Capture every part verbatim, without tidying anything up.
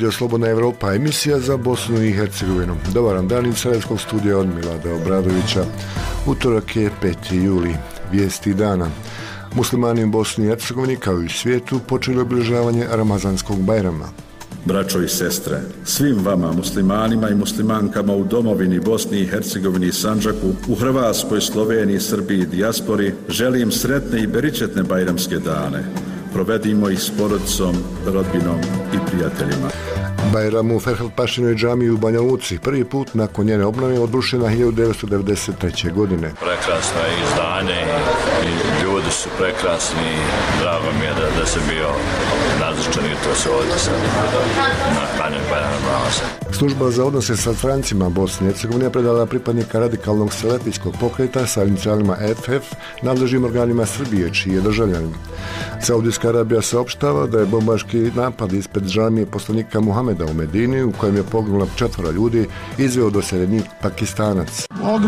Radio Slobodna Evropa, emisija za Bosnu i Hercegovinu. Dobar dan iz Sarajevskog studija od Milada Obradovića. Utorak je peti juli. Vijesti dana. Muslimani u Bosni i Hercegovini kao i u svijetu počeli obilježavanje Ramazanskog Bajrama. Braćo i sestre, svim vama muslimanima i muslimankama u domovini Bosni i Hercegovini i Sandžaku, u Hrvatskoj, Sloveniji, Srbiji i dijaspori želim sretne i beričetne bajramske dane. Provedimo ih s porodicom, rodbinom i prijateljima. Bajram u Ferhat-Pašinoj džamiji u Banja Luci prvi put nakon njene obnove odbrušena hiljadu devetsto devedeset treće. godine. Prekrasno je izdanje i ljudi su prekrasni. Drago mi je da, da sam bio nazočan i to se ovdje sad na klanjanju Bajrama Namaza. Služba za odnose sa strancima Bosne i Hercegovine predala pripadnika radikalnog selefijskog pokreta sa inicijalima F F nadležnim organima Srbije, čiji je državljanin. Saudijska Arabija saopštava da je bombaški napad ispred džamije poslanika Muhameda u Medini, u kojem je poginulo četvoro ljudi, izveo doseljenik Pakistanac.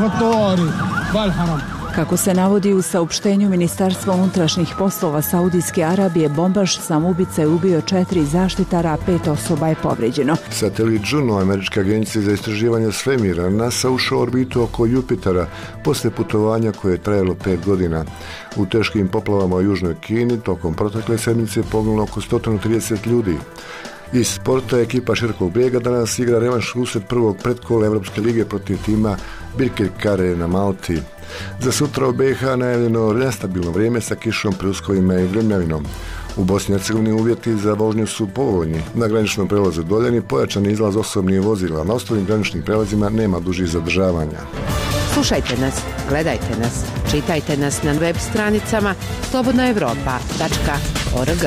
Kako se navodi u saopštenju Ministarstva unutrašnjih poslova Saudijske Arabije, bombaš samoubica je ubio četiri zaštitara, a pet osoba je povrijeđeno. Satelit Juno, američke agencije za istraživanje svemira, NASA ušao u orbitu oko Jupitera posle putovanja koje je trajalo pet godina. U teškim poplavama u Južnoj Kini tokom protekle sedmice poginulo oko sto trideset ljudi. Iz sporta ekipa Širokog Brijega danas igra revanš usred prvog pretkola Evropske lige protiv tima Birkirkare na Malti. Za sutra u B i H najavljeno nestabilno vrijeme sa kišom, pljuskovima i grmljavinom. U Bosni i Hercegovini uvjeti za vožnju su povoljni. Na graničnom prelazu Doljani pojačan izlaz osobnih vozila. Na ostalim graničnim prelazima nema dužih zadržavanja. Slušajte nas, gledajte nas, čitajte nas na web stranicama slobodna evropa tačka org.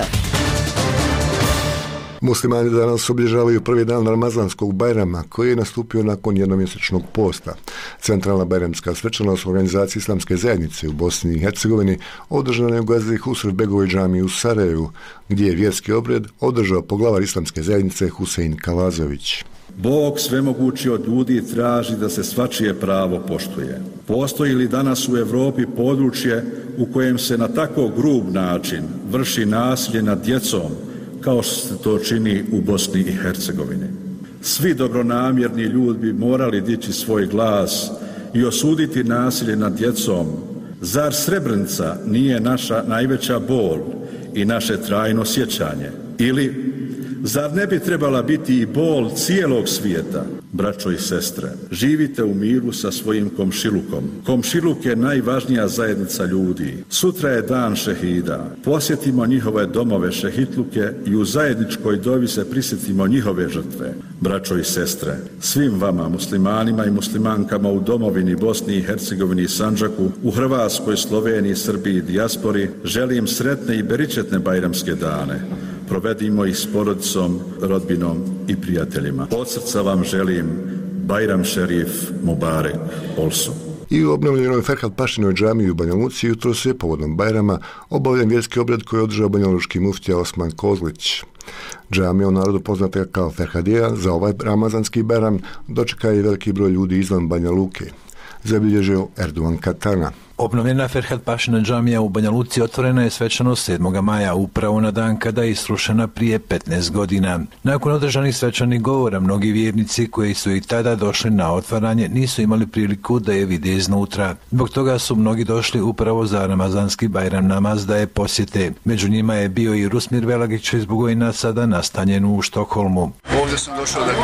Muslimani danas obilježavaju prvi dan Ramazanskog Bajrama, koji je nastupio nakon jednomjesečnog posta. Centralna bajramska svečanost u organizaciji Islamske zajednice u Bosni i Hercegovini održana je u Gazdi Husref-begovoj džamiji u Sarajevu, gdje je vjerski obred održao poglavar Islamske zajednice Husein Kavazović. Bog svemogući od ljudi traži da se svačije pravo poštuje. Postoji li danas u Europi područje u kojem se na tako grub način vrši nasilje nad djecom, kao što se to čini u Bosni i Hercegovini? Svi dobronamjerni ljudi bi morali dići svoj glas i osuditi nasilje nad djecom. Zar Srebrenica nije naša najveća bol i naše trajno sjećanje? Ili, zar ne bi trebala biti i bol cijelog svijeta? Braćo i sestre, živite u miru sa svojim komšilukom. Komšiluk je najvažnija zajednica ljudi. Sutra je dan šehida. Posjetimo njihove domove šehitluke i u zajedničkoj dovi se prisjetimo njihove žrtve. Braćo i sestre, svim vama muslimanima i muslimankama u domovini Bosni i Hercegovini i Sandžaku, u Hrvatskoj, Sloveniji, Srbiji i dijaspori želim sretne i beričetne bajramske dane. Provedimo ih s porodicom, rodbinom i prijateljima. Od srca vam želim Bajram Šerif Mubarek Olsu. I u obnovljenoj Ferhat-Pašinoj džamiji u Banja Luci jutros je povodom Bajrama obavljen vjerski obred koji je održao banjalučki muftija Osman Kozlić. Džamija, u narodu poznata kao Ferhadija, za ovaj ramazanski Bajram dočeka je veliki broj ljudi izvan Banja Luke. Zabilježio Erdogan Katana. Obnovljena Ferhat-Pašina džamija u Banja Luci otvorena je svečano sedmog maja, upravo na dan kada je isrušena prije petnaest godina. Nakon održanih svečanih govora, mnogi vjernici koji su i tada došli na otvaranje nisu imali priliku da je vide iznutra. Zbog toga su mnogi došli upravo za Ramazanski Bajram namaz da je posjete. Među njima je bio i Rusmir Velagić iz Bugojna, sada nastanjen u Štokholmu. Ovdje sam došao da,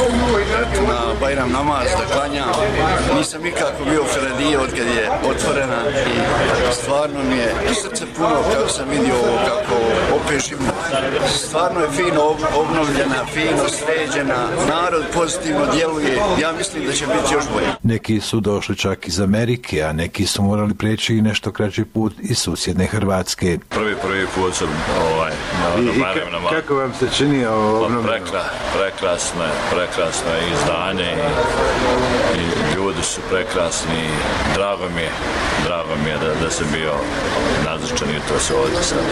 na Bajram namaz, da klanjam. Nisam nikako bio u Ferhadiji od kad je otvorena. I stvarno mi je srce puno kako sam vidio ovo, kako opet živno. Stvarno je fino obnovljena, fino sređena, narod pozitivno djeluje. Ja mislim da će biti još bolje. Neki su došli čak iz Amerike, a neki su morali preći i nešto kraći put iz susjedne Hrvatske. Prvi, prvi put sam ovaj, na, na Bajram namaz. Kako vam se čini ovo obnovljeno? Prekra, prekrasno je, prekrasno je izdanje i, i ljudi su prekrasni. Drago mi je, drago drago mi je da, da sam bio nazočan jutros ovdje sad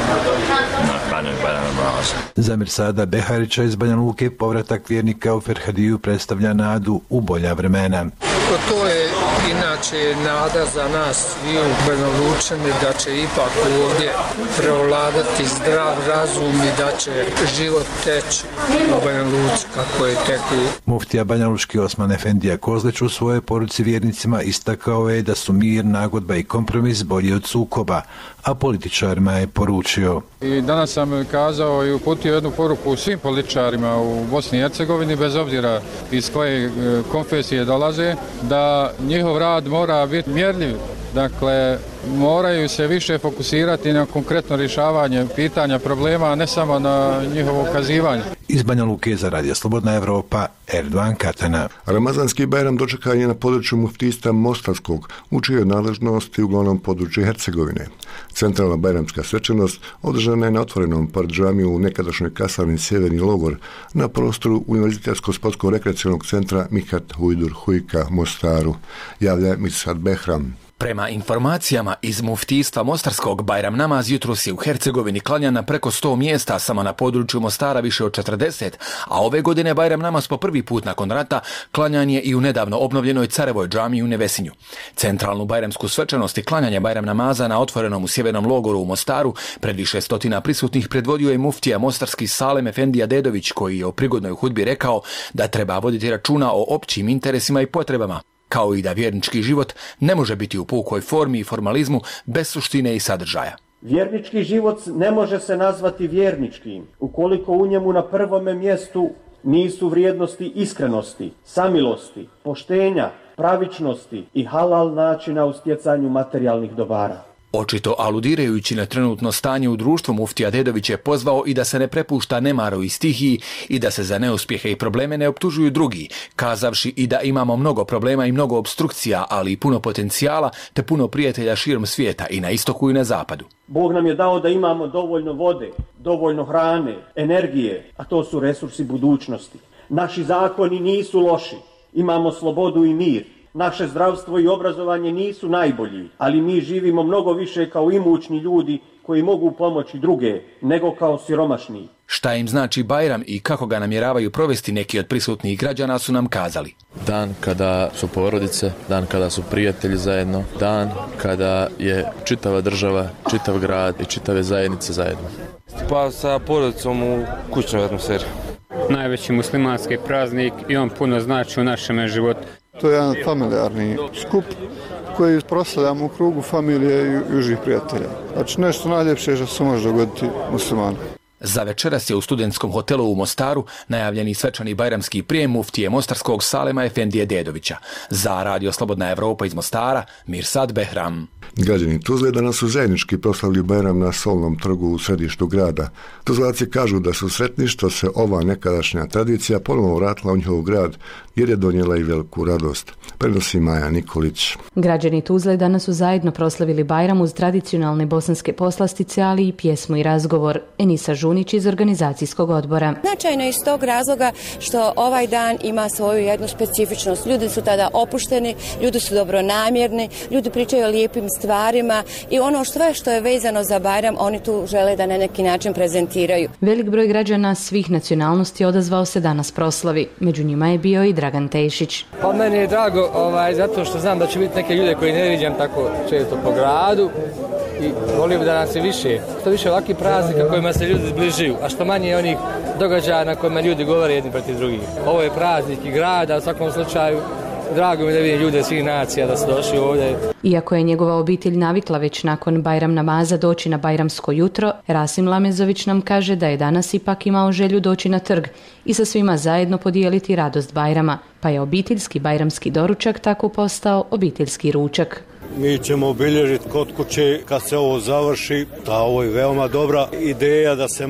na klanjanju Bajrama namaza. Za Mirsada Beharića iz Banja Luke povratak vjernika u Ferhadiju predstavlja nadu u bolja vremena. To je inače nada za nas svi u Banja Lučani da će ipak ovdje prevladati zdrav razum i da će život teći u Banja Luci kako je teku. Muftija banjalučki Osman Efendija Kozlić u svojoj poruci vjernicima istakao je da su mir, nagodba i kompromis bolji od sukoba, a političarima je poručio. I danas sam kazao i uputio jednu poruku svim političarima u Bosni i Hercegovini, bez obzira iz koje konfesije dolaze, da njihov rad mora biti mjerljiv. Dakle, moraju se više fokusirati na konkretno rješavanje pitanja problema, a ne samo na njihovo ukazivanje. Iz Banja Luke za Radio Slobodna Evropa, Erdogan Katana. Ramazanski Bajram dočekan je na području muftijstva Mostarskog, u čijoj nadležnosti uglavnom području Hercegovine. Centralna bajramska svečanost održana je na otvorenom pored džamiju u nekadašnjoj kasarni Sjeverni logor na prostoru Univerzitetsko-sportskog rekreacionog centra Mihat Hujdur Hujka Mostaru, javlja Mirsad Behram. Prema informacijama iz muftijstva Mostarskog, Bajram namaz jutros je u Hercegovini klanjan na preko sto mjesta, samo na području Mostara više od četrdeset, a ove godine Bajram namaz po prvi put nakon rata klanjan je i u nedavno obnovljenoj Carevoj džamiji u Nevesinju. Centralnu bajramsku svečanost i klanjanje Bajram namaza na otvorenom u Sjevernom logoru u Mostaru pred više stotina prisutnih predvodio je muftija mostarski Salem Efendija Dedović, koji je o prigodnoj hudbi rekao da treba voditi računa o općim interesima i potrebama, kao i da vjernički život ne može biti u pukoj formi i formalizmu bez suštine i sadržaja. Vjernički život ne može se nazvati vjerničkim ukoliko u njemu na prvome mjestu nisu vrijednosti iskrenosti, samilosti, poštenja, pravičnosti i halal načina u stjecanju materijalnih dobara. Očito aludirajući na trenutno stanje u društvu, muftija Dedović je pozvao i da se ne prepušta nemaru i stihiji i da se za neuspjehe i probleme ne optužuju drugi, kazavši i da imamo mnogo problema i mnogo obstrukcija, ali i puno potencijala te puno prijatelja širom svijeta i na istoku i na zapadu. Bog nam je dao da imamo dovoljno vode, dovoljno hrane, energije, a to su resursi budućnosti. Naši zakoni nisu loši, imamo slobodu i mir. Naše zdravstvo i obrazovanje nisu najbolji, ali mi živimo mnogo više kao imućni ljudi koji mogu pomoći druge, nego kao siromašni. Šta im znači Bajram i kako ga namjeravaju provesti, neki od prisutnih građana su nam kazali. Dan kada su porodice, dan kada su prijatelji zajedno, dan kada je čitava država, čitav grad i čitave zajednice zajedno. Pa sa porodicom u kućnoj atmosferi. Najveći muslimanski praznik i on puno znači u našem životu. To je jedan familijarni skup koji proslavljamo u krugu familije i užih prijatelja. Znači nešto najljepše što se može dogoditi muslimanu. Za večeras je u studentskom hotelu u Mostaru najavljeni svečani bajramski prijem muftije mostarskog Salema Efendije Dedovića. Za Radio Slobodna Evropa iz Mostara, Mirsad Behram. Građani Tuzle danas su zajednički proslavili Bajram na Solnom trgu u središtu grada. Tuzlaci kažu da su sretni što se ova nekadašnja tradicija ponovno vratila u njihov grad, jer je donijela i veliku radost. Prenosi Maja Nikolić. Građani Tuzle danas su zajedno proslavili Bajram uz tradicionalne bosanske poslastice, ali i pjesmu i razgovor. Enisa Žunić iz organizacijskog odbora. Značajno iz tog razloga što ovaj dan ima svoju jednu specifičnost. Ljudi su tada opušteni, ljudi su dobronamjerni, ljudi pričaju o lijepim stvarima i ono sve što je vezano za Bajram oni tu žele da na neki način prezentiraju. Velik broj građana svih nacionalnosti odazvao se danas proslavi. Među njima je bio i Dragan Tešić. Pa meni je drago ovaj, zato što znam da će biti neke ljude koji ne viđam tako često po gradu i volio bi da nas je više. Što više ovakvih praznika kojima se ljudi zbližuju, a što manje onih događaja na kojima ljudi govore jedni protiv drugih. Ovo je praznik i grada, u svakom slučaju drago mi da vidim ljude svih nacija da su došli ovdje. Iako je njegova obitelj navikla već nakon Bajram namaza doći na bajramsko jutro, Rasim Lamezović nam kaže da je danas ipak imao želju doći na trg i sa svima zajedno podijeliti radost Bajrama, pa je obiteljski bajramski doručak tako postao obiteljski ručak. Mi ćemo obilježiti kod kuće kad se ovo završi, da ovo je veoma dobra ideja da se malo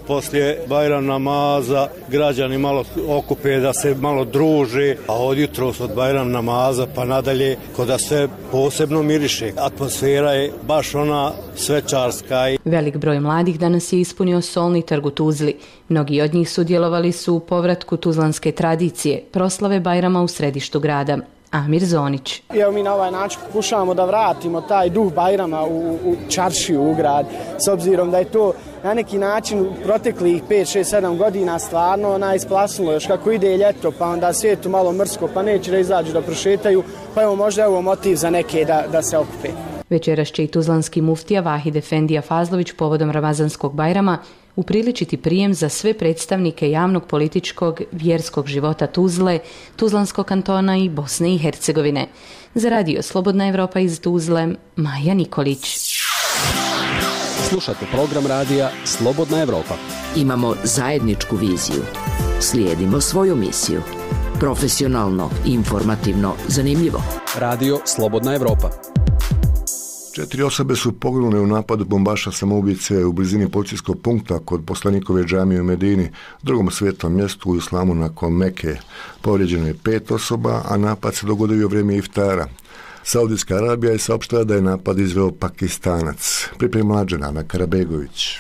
poslije Bajram namaza građani malo okupe da se malo druže, a od jutros od Bajram namaza pa nadalje kod da se posebno miriše. Atmosfera je baš ona svečarska. Velik broj mladih danas je ispunio Solni trg u Tuzli. Mnogi od njih sudjelovali su u povratku tuzlanske tradicije, proslave Bajrama u središtu grada. Amir Zonić. Evo mi na ovaj način pokušavamo da vratimo taj duh Bajrama u, u čaršiju, u grad, s obzirom da je to na neki način u proteklih pet, šest, sedam godina stvarno najsplasnulo. Još kako ide ljeto, pa onda svijetu malo mrsko, pa neće da izađu da prošetaju, pa evo možda je ovo motiv za neke da, da se okupe. Večeras će i tuzlanski muftija Vahid Efendija Fazlović povodom Ramazanskog Bajrama upriličiti prijem za sve predstavnike javnog, političkog, vjerskog života Tuzle, Tuzlanskog kantona i Bosne i Hercegovine. Za radio Slobodna Evropa iz Tuzle, Maja Nikolić. Slušate program radija Slobodna Evropa. Imamo zajedničku viziju. Slijedimo svoju misiju. Profesionalno, informativno, zanimljivo. Radio Slobodna Evropa. Četiri osobe su poginule u napadu bombaša samoubice u blizini policijskog punkta kod poslanikove džamije u Medini, drugom svetom mjestu u islamu nakon Meke. Povrijeđeno je pet osoba, a napad se dogodio u vrijeme iftara. Saudijska Arabija je saopštila da je napad izveo Pakistanac. Priprema Dženana Karabegović.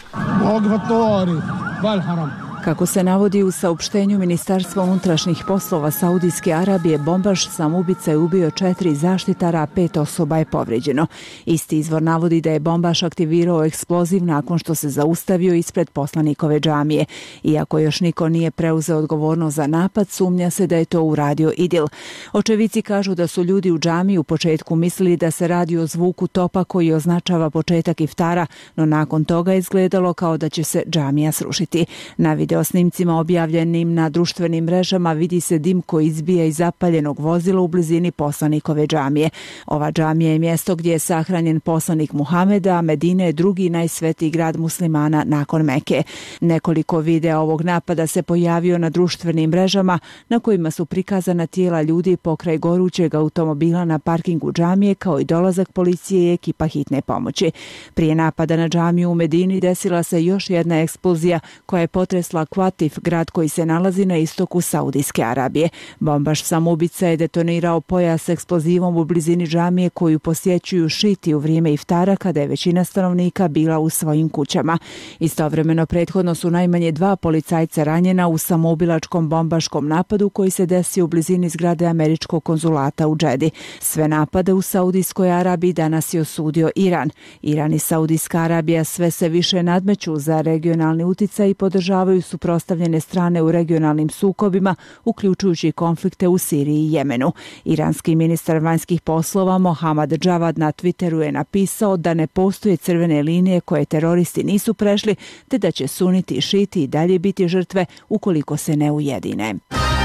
Kako se navodi u saopštenju Ministarstva unutrašnjih poslova Saudijske Arabije, bombaš samoubica je ubio četiri zaštitara, a pet osoba je povrijeđeno. Isti izvor navodi da je bombaš aktivirao eksploziv nakon što se zaustavio ispred poslanikove džamije. Iako još niko nije preuzeo odgovornost za napad, sumnja se da je to uradio Idil. Očevici kažu da su ljudi u džamiji u početku mislili da se radi o zvuku topa koji označava početak iftara, no nakon toga je izgledalo kao da će se džamija srušiti. Na video snimcima objavljenim na društvenim mrežama vidi se dim koji izbija iz zapaljenog vozila u blizini poslanikove džamije. Ova džamija je mjesto gdje je sahranjen poslanik Muhameda, a Medina je drugi najsvetiji grad muslimana nakon Meke. Nekoliko videa ovog napada se pojavio na društvenim mrežama na kojima su prikazana tijela ljudi pokraj gorućeg automobila na parkingu džamije, kao i dolazak policije i ekipa hitne pomoći. Prije napada na džamiju u Medini desila se još jedna eksplozija koja je potresla Kvatif, grad koji se nalazi na istoku Saudijske Arabije. Bombaš samoubica je detonirao pojas eksplozivom u blizini džamije koju posjećuju šiti u vrijeme iftara kada je većina stanovnika bila u svojim kućama. Istovremeno prethodno su najmanje dva policajca ranjena u samoubilačkom bombaškom napadu koji se desio u blizini zgrade američkog konzulata u Džedi. Sve napade u Saudijskoj Arabiji danas je osudio Iran. Iran i Saudijska Arabija sve se više nadmeću za regionalni uticaj i podržavaju suprotstavljene strane u regionalnim sukobima, uključujući konflikte u Siriji i Jemenu. Iranski ministar vanjskih poslova Mohammad Javad na Twitteru je napisao da ne postoje crvene linije koje teroristi nisu prešli, te da će suniti i šiti i dalje biti žrtve ukoliko se ne ujedine.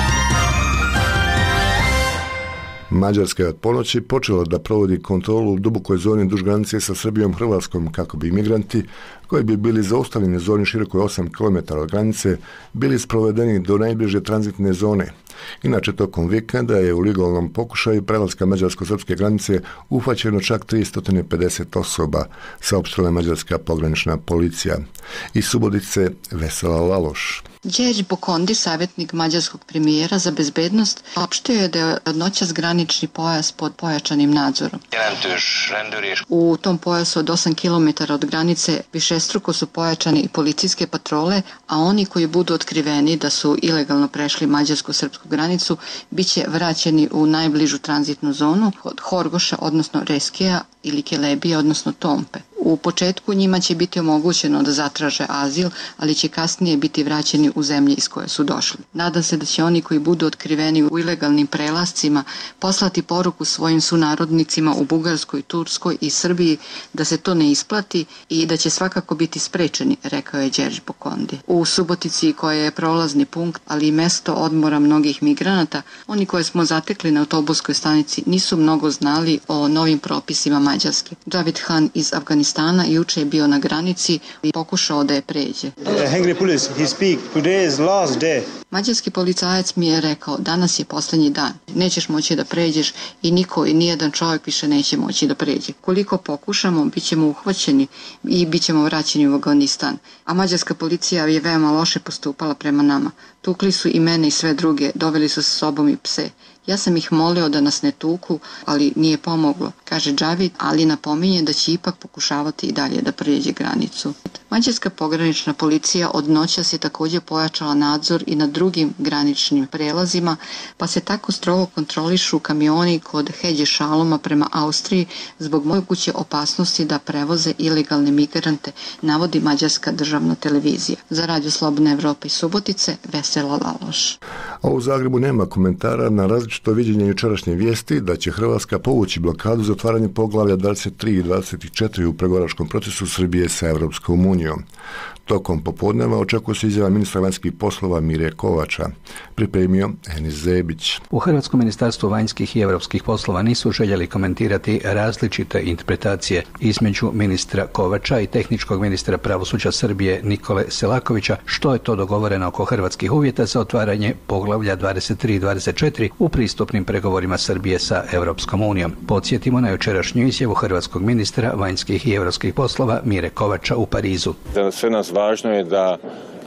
Mađarska je od ponoći počela da provodi kontrolu u dubokoj zoni duž granice sa Srbijom Hrvatskom kako bi imigranti koji bi bili zaustavljeni u zoni širokoj osam kilometara od granice bili sprovedeni do najbliže tranzitne zone. Inače, tokom vikenda je u legalnom pokušaju prelaska mađarsko-srpske granice uhvaćeno čak tristo pedeset osoba, saopštila mađarska pogranična policija. Iz Subotice Vesela Laloš. Đerđ Bokondi, savjetnik mađarskog premijera za bezbednost, opštio je da je od noćas granični pojas pod pojačanim nadzorom. U tom pojasu od osam kilometara od granice višestruko su pojačani i policijske patrole, a oni koji budu otkriveni da su ilegalno prešli mađarsko-srpsku granicu bit će vraćeni u najbližu tranzitnu zonu od Horgoša, odnosno Reskeja, ili Kelebije, odnosno Tompe. U početku njima će biti omogućeno da zatraže azil, ali će kasnije biti vraćeni u zemlje iz koje su došli. Nadam se da će oni koji budu otkriveni u ilegalnim prelascima poslati poruku svojim sunarodnicima u Bugarskoj, Turskoj i Srbiji da se to ne isplati i da će svakako biti sprečeni, rekao je Đerđ Bokondi. U Subotici, koja je prolazni punkt, ali i mesto odmora mnogih migranata, oni koje smo zatekli na autobuskoj stanici nisu mnogo znali o novim propisima Mađarske. David Han iz Afganistana juče je bio na granici i pokušao da je pređe. Hungry police, he speak, today is last day. Mađarski policajac mi je rekao, danas je posljednji dan, nećeš moći da pređeš i niko i nijedan čovjek više neće moći da pređe. Koliko pokušamo, bit ćemo uhvaćeni i bit ćemo vraćeni u Afganistan. A mađarska policija je veoma loše postupala prema nama. Tukli su i mene i sve druge, doveli su sa sobom i pse. Ja sam ih molio da nas ne tuku, ali nije pomoglo, kaže Džavid, ali napominje da će ipak pokušavati i dalje da prijeđe granicu. Mađarska pogranična policija od noćas je također pojačala nadzor i na drugim graničnim prelazima, pa se tako strogo kontrolišu kamioni kod Hedje Šaloma prema Austriji zbog moguće opasnosti da prevoze ilegalne migrante, navodi mađarska državna televizija. Za Radio Slobodna Evropa i Subotice, Vesela Laloš. A u Zagrebu nema komentara na različito viđenje jučerašnje vijesti da će Hrvatska povući blokadu za otvaranje poglavlja dvadeset tri i dvadeset četiri u pregovaračkom procesu Srbije sa Europskom unijom. Tokom popodneva očekuje se izjava ministra vanjskih poslova Mire Kovača. Pripremio Enis Zebić. U Hrvatskom ministarstvu vanjskih i europskih poslova nisu željeli komentirati različite interpretacije između ministra Kovača i tehničkog ministra pravosuđa Srbije Nikole Selakovića, što je to dogovoreno oko hrvatskih uvjeta za otvaranje poglavlja dvadeset tri i dvadeset četiri u pristupnim pregovorima Srbije sa Europskom unijom. Podsjetimo na jučerašnju izjavu hrvatskog ministra vanjskih i europskih poslova Mire Kovača u Parizu. Za sve nas važno je da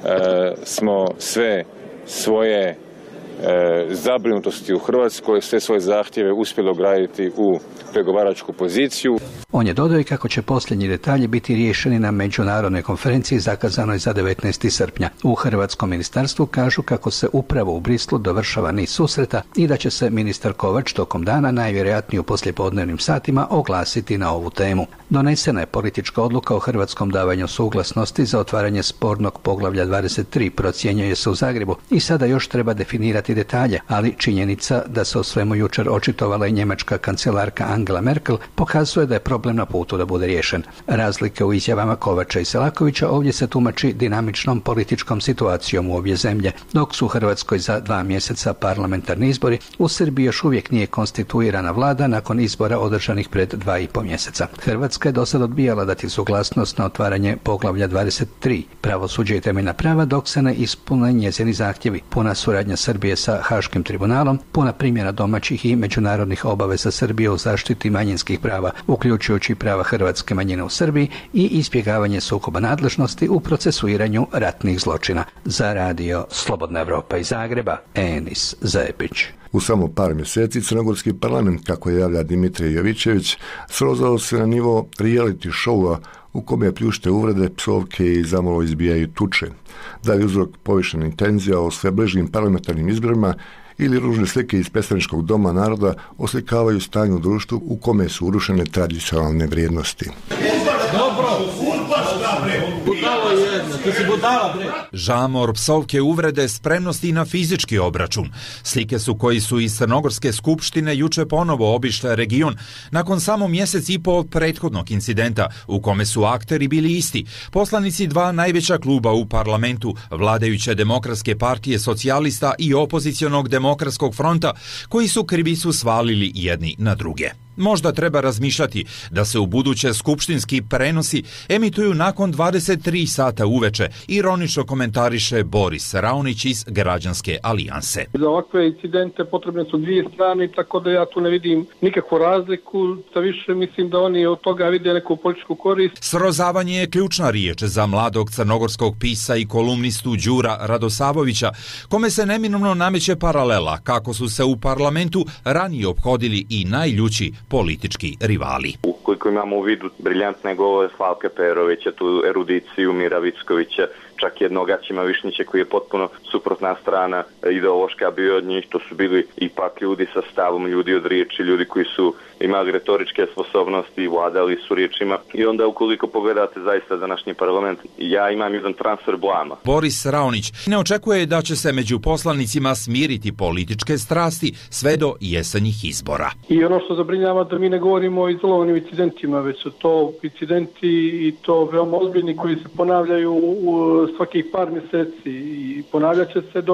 e, smo sve svoje e, zabrinutosti u Hrvatskoj, sve svoje zahtjeve uspjeli ograditi u pregovaračku poziciju. On je dodao i kako će posljednji detalji biti riješeni na međunarodnoj konferenciji zakazanoj za devetnaestog srpnja. U Hrvatskom ministarstvu kažu kako se upravo u Brislu dovršava niz susreta i da će se ministar Kovač tokom dana, najvjerojatnije u poslijepodnevnim satima, oglasiti na ovu temu. Donesena je politička odluka o hrvatskom davanju suglasnosti za otvaranje spornog poglavlja dvadeset tri, procjenjuje se u Zagrebu, i sada još treba definirati detalje, ali činjenica da se o svemu jučer očitovala i njemačka kancelarka Angela Merkel pokazuje da je problem na putu da bude riješen. Razlike u izjavama Kovača i Selakovića ovdje se tumači dinamičnom političkom situacijom u obje zemlje. Dok su u Hrvatskoj za dva mjeseca parlamentarni izbori, u Srbiji još uvijek nije konstituirana vlada nakon izbora održanih pred dva i po mjeseca. Hrvatska je do sad odbijala dati suglasnost na otvaranje poglavlja dvadeset tri, pravosuđe i temeljna prava, dok se ne ispune njezini zahtjevi. Puna suradnja Srbije sa Haškim tribunalom, puna primjena domaćih i međunarodnih obaveza Srbije u zaštiti manjinskih prava, uključujući prava hrvatske manjine u Srbiji, i izbjegavanje sukoba nadležnosti u procesuiranju ratnih zločina. Za Radio Slobodna Evropa iz Zagreba, Enis Zepić. U samo par mjeseci crnogorski parlament, kako javlja Dimitrij Jovićević, srozao se na nivo reality showa u kome je pljušte uvrede, psovke i zamalo izbijaju tuče. Da li uzrok povišena tenzija o sve bližim parlamentarnim izborima ili ružne slike iz predstavničkog doma naroda oslikavaju stanje u društvu u kome su urušene tradicionalne vrijednosti. Dobro, udbaška bre, budalo jedna, ti si budala bre. Žamor, psovke, uvrede, spremnosti i na fizički obračun. Slike su koji su iz Crnogorske skupštine juče ponovo obišle region nakon samo mjesec i po prethodnog incidenta u kome su akteri bili isti. Poslanici dva najveća kluba u parlamentu, vladajuće Demokratske partije socijalista i opozicionog Demokratskog fronta, koji su krivicu svalili jedni na druge. Možda treba razmišljati da se u buduće skupštinski prenosi emituju nakon dvadeset tri sata uveče, ironično komentariše Boris Raonić iz Građanske alijanse. Za ovakve incidente potrebne su dvije strane, tako da ja tu ne vidim nikakvu razliku, da više mislim da oni od toga vide neku političku korist. Srozavanje je ključna riječ za mladog crnogorskog pisa i kolumnistu Đura Radosavovića, kome se neminovno nameće paralela kako su se u parlamentu ranije ophodili i najljući politički rivali. Ukoliko imamo u vidu briljantne govore Slavka Perovića, tu erudiciju Mira Vickovića, čak jednog Aćima Višnjića koji je potpuno suprotna strana ideološka bio od njih, to su bili ipak ljudi sa stavom, ljudi od riječi, ljudi koji su imali retoričke sposobnosti i vladali su riječima. I onda ukoliko pogledate zaista današnji parlament, ja imam jedan transfer blama. Boris Raonić ne očekuje da će se među poslanicima smiriti političke strasti sve do jesenjih izbora. I ono što zabrinjava da mi ne govorimo o izolovanim incidentima, već su to incidenti i to veoma ozbiljni koji se ponavljaju u svakih par mjeseci i ponavljat će se dok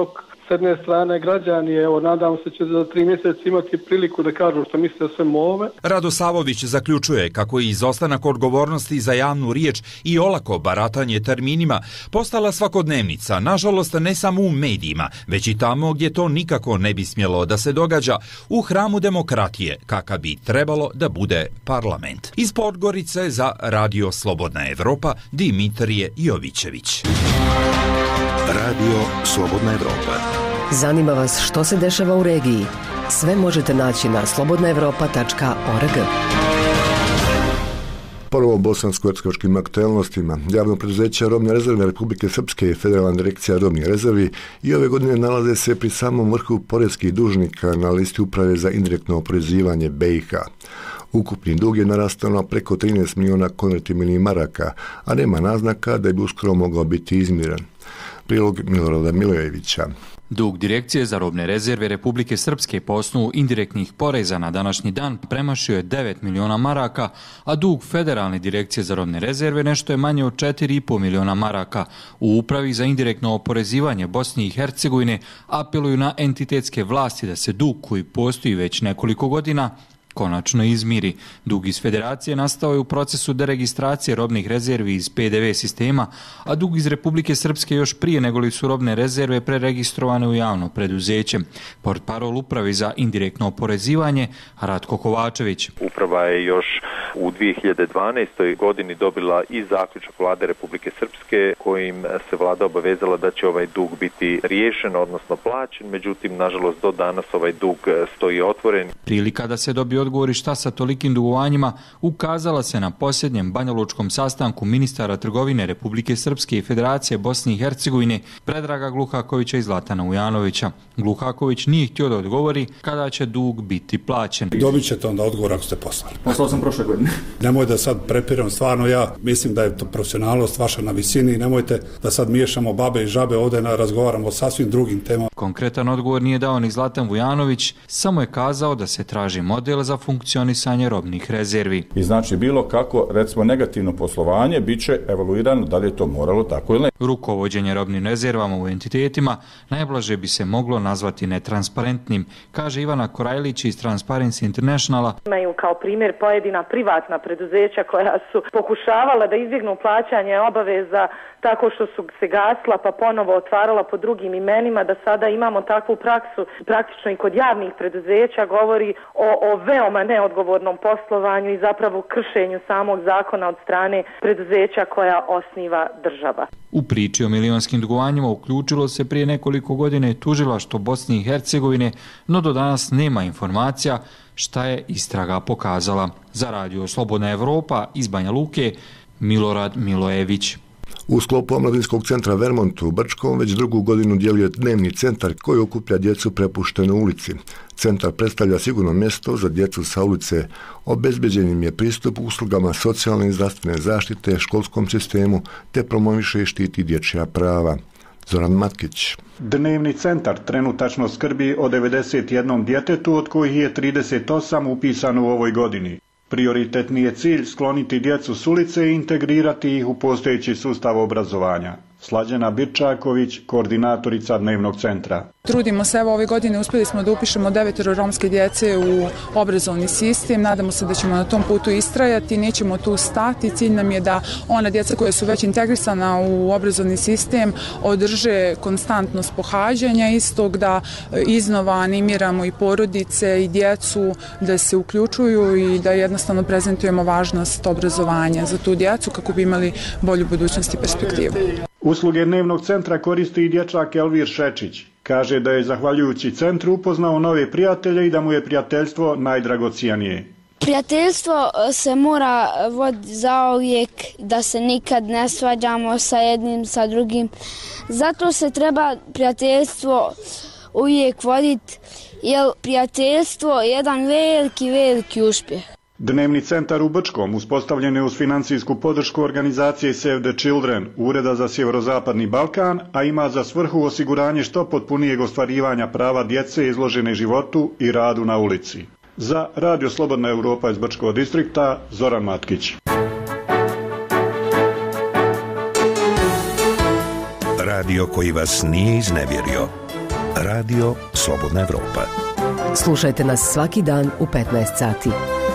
S jedne strane građani, evo nadam se će za tri mjeseca imati priliku da kažu što misle o svemu ovome. Rado Savović zaključuje kako je izostanak odgovornosti za javnu riječ i olako baratanje terminima postala svakodnevnica, nažalost ne samo u medijima, već i tamo gdje to nikako ne bi smjelo da se događa, u hramu demokratije, kakav bi trebalo da bude parlament. Iz Podgorice za Radio Slobodna Evropa, Dimitrije Jovićević. Radio Slobodna Evropa. Zanima vas što se dešava u regiji? Sve možete naći na slobodna evropa tačka org. Prvo o bosansko-hercegovačkim aktualnostima. Javno preduzeće Robne rezerve Republike Srpske i Federalna direkcija robnih rezervi i ove godine nalaze se pri samom vrhu poreskih dužnika na listi uprave za indirektno oporezivanje B i H. Ukupni dug je narastao na preko trinaest miliona konvertibilnih maraka, a nema naznaka da bi uskoro mogao biti izmiren. Prilog Milorada Milojevića. Dug Direkcije za robne rezerve Republike Srpske po osnovu indirektnih poreza na današnji dan premašio je devet miliona maraka, a dug Federalne direkcije za robne rezerve nešto je manje od četiri i po miliona maraka. U Upravi za indirektno oporezivanje Bosne i Hercegovine apeluju na entitetske vlasti da se dug koji postoji već nekoliko godina konačno izmiri. Dug iz Federacije nastao je u procesu deregistracije robnih rezervi iz P D V sistema, a dug iz Republike Srpske još prije nego li su robne rezerve preregistrovane u javno preduzeće. Portparol Upravi za indirektno oporezivanje Ratko Kovačević. Uprava je još u dvije hiljade dvanaestoj godini dobila i zaključak Vlade Republike Srpske kojim se vlada obavezala da će ovaj dug biti riješen, odnosno plaćen, međutim, nažalost, do danas ovaj dug stoji otvoren. Prilika da se dobije odgovori šta sa tolikim dugovanjima ukazala se na posljednjem banjalučkom sastanku ministara trgovine Republike Srpske i Federacije Bosne i Hercegovine Predraga Gluhakovića i Zlatana Vujanovića. Gluhaković nije htio da odgovori kada će dug biti plaćen. Dobit ćete onda odgovor ako ste poslali. Poslao sam prošle godine. Nemoj da sad prepiram, stvarno ja mislim da je to profesionalnost vaša na visini i nemojte da sad miješamo babe i žabe, ovdje razgovaramo o sasvim drugim temama. Konkretan odgovor nije dao ni Zlatan Vujanović, samo je kazao da se traži model za funkcionisanje robnih rezervi. I znači bilo kako, recimo, negativno poslovanje bit će evaluirano da li je to moralo tako ili ne. Rukovođenje robnim rezervama u entitetima najblaže bi se moglo nazvati netransparentnim, kaže Ivana Korajlić iz Transparency Internationala. Imaju kao primjer pojedina privatna preduzeća koja su pokušavala da izbjegnu plaćanje obaveza tako što su se gasla pa ponovo otvarala pod drugim imenima, da sada imamo takvu praksu praktično i kod javnih preduzeća, govori o, o veoma neodgovornom poslovanju i zapravo kršenju samog zakona od strane preduzeća koja osniva država. U priči o milionskim dugovanjima uključilo se prije nekoliko godina tužilaštvo Bosne i Hercegovine, no do danas nema informacija šta je istraga pokazala. Za Radio Slobodna Evropa iz Banja Luke, Milorad Milojević. U sklopu Omladinskog centra Vermont u Brčkom već drugu godinu djeluje dnevni centar koji okuplja djecu prepuštenu ulici. Centar predstavlja sigurno mjesto za djecu sa ulice. Obezbeđen je pristup uslugama socijalne i zdravstvene zaštite, školskom sistemu, te promoviše i štiti dječja prava. Zoran Matkić. Dnevni centar trenutačno skrbi o devedeset jednom djetetu, od kojih je trideset osam upisano u ovoj godini. Prioritetni je cilj skloniti djecu s ulice i integrirati ih u postojeći sustav obrazovanja. Slađana Birčaković, koordinatorica dnevnog centra. Trudimo se, evo ove godine uspjeli smo da upišemo devetero romske djece u obrazovni sistem. Nadamo se da ćemo na tom putu istrajati, nećemo tu stati. Cilj nam je da ona djeca koja su već integrisana u obrazovni sistem održe konstantnost pohađanja istog, da iznova animiramo i porodice i djecu da se uključuju i da jednostavno prezentujemo važnost obrazovanja za tu djecu kako bi imali bolju budućnost i perspektivu. Usluge dnevnog centra koristi i dječak Elvir Šečić. Kaže da je zahvaljujući centru upoznao nove prijatelje i da mu je prijateljstvo najdragocijenije. Prijateljstvo se mora voditi zauvijek, da se nikad ne svađamo sa jednim, sa drugim. Zato se treba prijateljstvo uvijek voditi, jer prijateljstvo je jedan veliki, veliki uspjeh. Dnevni centar u Brčkom uspostavljen je uz financijsku podršku organizacije Save the Children, Ureda za sjeverozapadni Balkan, a ima za svrhu osiguranje što potpunijeg ostvarivanja prava djece izložene životu i radu na ulici. Za Radio Slobodna Evropa iz Brčkog distrikta, Zoran Matkić. Radio koji vas nije iznevjerio. Radio Slobodna Evropa. Slušajte nas svaki dan u petnaest sati.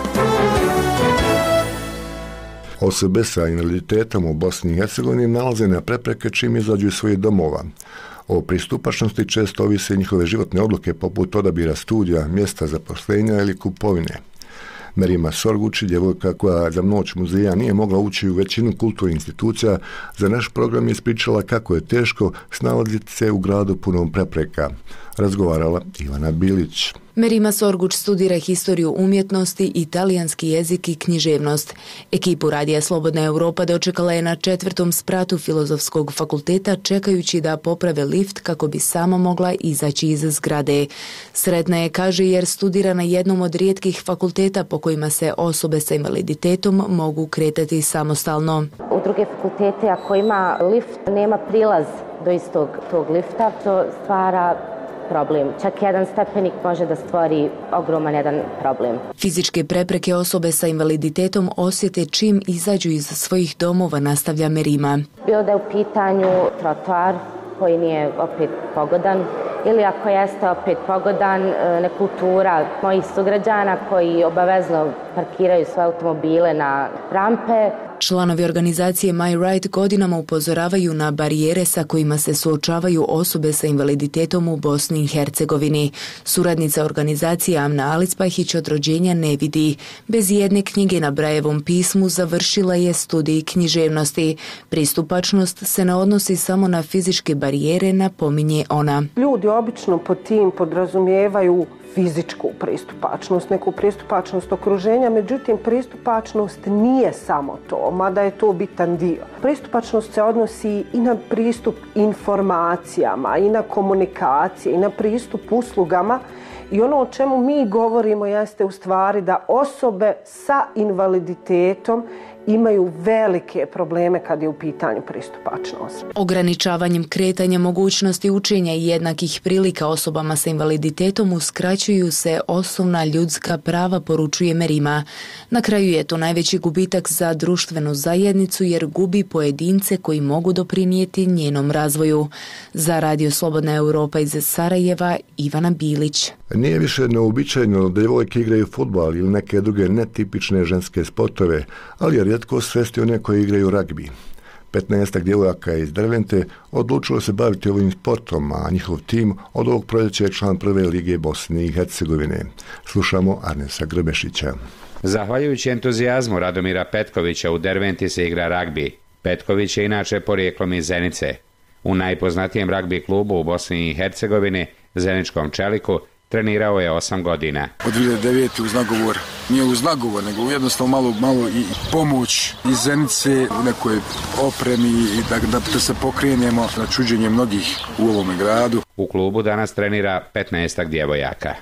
Osobe sa invaliditetom u Bosni i Hercegovini nalaze na prepreke čim izađu iz svojih domova. O pristupačnosti često ovise njihove životne odluke poput odabira studija, mjesta zaposlenja ili kupovine. Merima Sorgući, djevojka koja za noć muzeja nije mogla ući u većinu kulturnih institucija, za naš program je ispričala kako je teško snalaziti se u gradu punom prepreka. Razgovarala Ivana Bilić. Merima Sorguć studira historiju umjetnosti, italijanski jezik i književnost. Ekipu Radija Slobodna Evropa dočekala je na četvrtom spratu Filozofskog fakulteta čekajući da poprave lift kako bi sama mogla izaći iz zgrade. Sretna je, kaže, jer studira na jednom od rijetkih fakulteta po kojima se osobe sa invaliditetom mogu kretati samostalno. U druge fakultete ako ima lift, nema prilaz do istog tog lifta, to stvara problem. Čak jedan stepenik može da stvori ogroman jedan problem. Fizičke prepreke osobe sa invaliditetom osjete čim izađu iz svojih domova, nastavlja Merima. Bilo da je u pitanju trotoar koji nije opet pogodan, ili ako jeste opet pogodan, nekultura mojih sugrađana koji obavezno parkiraju svoje automobile na rampe. Članovi organizacije My Right godinama upozoravaju na barijere sa kojima se suočavaju osobe sa invaliditetom u Bosni i Hercegovini. Suradnica organizacije Amna Alicpahić od rođenja ne vidi. Bez jedne knjige na Brajevom pismu završila je studij književnosti. Pristupačnost se ne odnosi samo na fizičke barijere, napominje ona. Ljudi obično pod tim podrazumijevaju fizičku pristupačnost, neku pristupačnost okruženja, međutim pristupačnost nije samo to, mada je to bitan dio. Pristupačnost se odnosi i na pristup informacijama, i na komunikacije, i na pristup uslugama, i ono o čemu mi govorimo jeste u stvari da osobe sa invaliditetom imaju velike probleme kad je u pitanju pristupačnost. Ograničavanjem kretanja, mogućnosti učenja i jednakih prilika osobama sa invaliditetom uskraćuju se osnovna ljudska prava, poručuje Merima. Na kraju je to najveći gubitak za društvenu zajednicu jer gubi pojedince koji mogu doprinijeti njenom razvoju. Za Radio Slobodna Evropa iz Sarajeva, Ivana Bilić. Nije više neobičajno da djevojke igraju fudbal ili neke druge netipične ženske sportove, ali je rijetko svesti one koje igraju ragbi. petnaestak djevojaka iz Dervente odlučilo se baviti ovim sportom, a njihov tim od ovog proljeća je član prve lige Bosne i Hercegovine. Slušamo Arnesa Grbešića. Zahvaljujući entuzijazmu Radomira Petkovića u Derventi se igra ragbi. Petković je inače porijeklom iz Zenice. U najpoznatijem ragbi klubu u Bosni i Hercegovini, Zeničkom Čeliku, trenirao je osam godina. Od dvije hiljade devete uz nagovor, nije uz nagovor, nego jednostavno malo, malo i pomoć iz Zenice u nekoj opremi i da, da, da se pokrenemo na čuđenje mnogih u ovome gradu. U klubu danas trenira petnaestak djevojaka.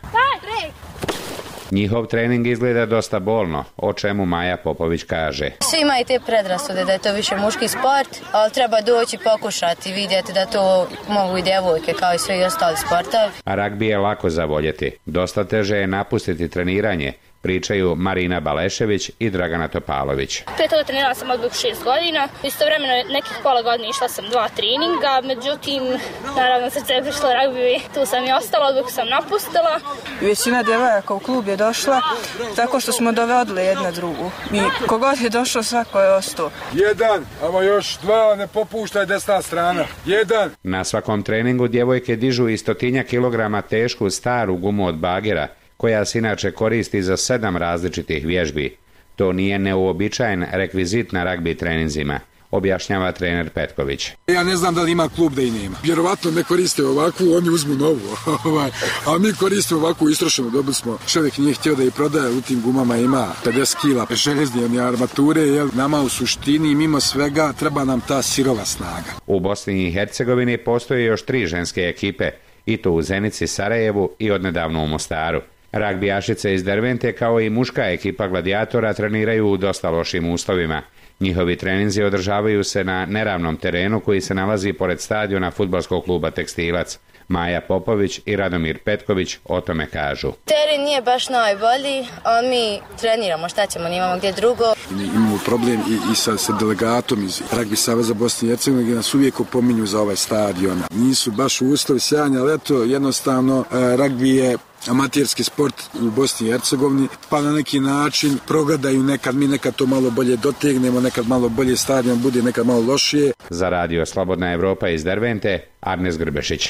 Njihov trening izgleda dosta bolno, o čemu Maja Popović kaže. Svi imaju te predrasude da je to više muški sport, ali treba doći pokušati, vidjeti da to mogu i djevojke kao i svi ostali sportovi. A ragbi je lako zavoljeti. Dosta teže je napustiti treniranje, pričaju Marina Balešević i Dragana Topalović. Prije toga trenirala sam odbog šest godina. Istovremeno nekih pola godine išla sam dva treninga, međutim, naravno srce je prišlo ragbi i tu sam i ostala, odbog sam napustila. Većina djevojaka u klub je došla tako što smo dovodili jedna drugu. I kogod je došao, svako je ostao. Jedan, ama još dva, ne popuštaj desna strana. Jedan. Na svakom treningu djevojke dižu i stotinja kilograma tešku staru gumu od bagera, koja se inače koristi za sedam različitih vježbi. To nije neuobičajen rekvizit na ragbi treninzima, objašnjava trener Petković. Ja ne znam da li ima klub da i nema. Vjerovatno ne koriste ovakvu, oni uzmu novu. A mi koristimo ovakvu istrošenu, dobili smo. Čovjek nije htio da je prodaje, u tim gumama ima pedeset kila željezne armature. Jel? Nama u suštini, mimo svega, treba nam ta sirova snaga. U Bosni i Hercegovini postoje još tri ženske ekipe, i to u Zenici, Sarajevu i odnedavno u Mostaru. Ragbijašice iz Dervente kao i muška ekipa gladijatora treniraju u dosta lošim uslovima. Njihovi treninzi održavaju se na neravnom terenu koji se nalazi pored stadiona fudbalskog kluba Tekstilac. Maja Popović i Radomir Petković o tome kažu. Teren nije baš najbolji, a mi treniramo, šta ćemo, nimamo gdje drugo. Imamo problem i, i sa, sa delegatom iz Ragbi saveza Bosne i Hercegovine, gdje nas uvijek opominju za ovaj stadion. Nisu baš uslovi sjajni, ali eto, jednostavno ragbi je amaterski sport u Bosni i Hercegovini, pa na neki način progledaju, nekad mi nekad to malo bolje dotegnemo, nekad malo bolje stadion bude, nekad malo lošije. Za radio Slobodna Evropa iz Dervente, Arnes Grbešić.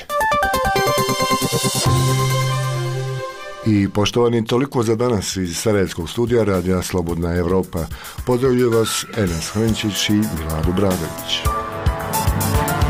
I poštovani, toliko za danas iz Sarajevskog studija radija Slobodna Evropa. Pozdravljaju vas Enes Hrenčić i Milado Bradović.